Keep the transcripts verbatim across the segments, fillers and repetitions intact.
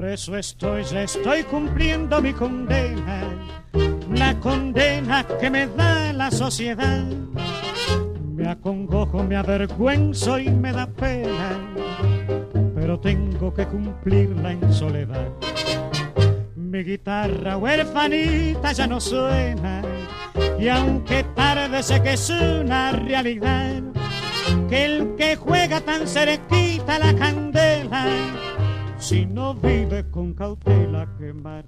eso estoy, ya estoy cumpliendo mi condena, la condena que me da la sociedad. Me acongojo, me avergüenzo y me da pena, pero tengo que cumplirla en soledad. Mi guitarra huerfanita ya no suena, y aunque tarde sé que es una realidad, que el que juega tan cerquita la candela, si no vive con cautela quemará.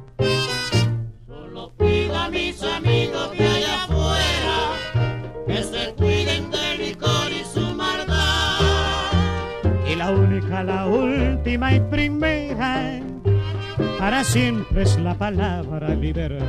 Solo pido a mis amigos de allá afuera que se cuiden del licor y su maldad. Y la única, la última y primera, para siempre es la palabra libertad.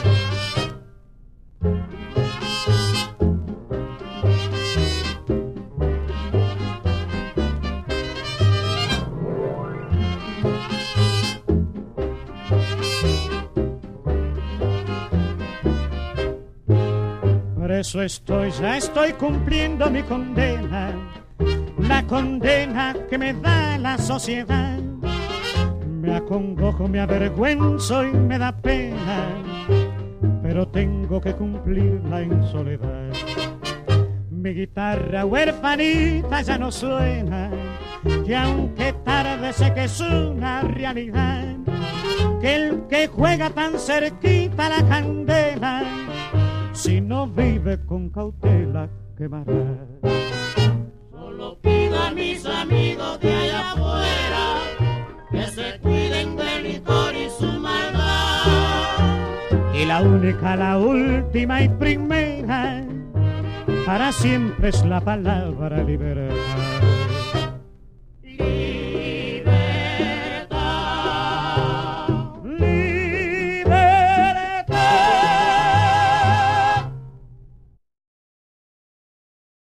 Por eso estoy, ya estoy cumpliendo mi condena, la condena que me da la sociedad. Me acongojo, me avergüenzo y me da pena, pero tengo que cumplirla en soledad. Mi guitarra huerfanita ya no suena, y aunque tarde sé que es una realidad, que el que juega tan cerquita la candela, si no vive con cautela quemará. Solo pido a mis amigos de allá afuera que se cuiden del licor y su maldad. Y la única, la última y primera, para siempre es la palabra libertad.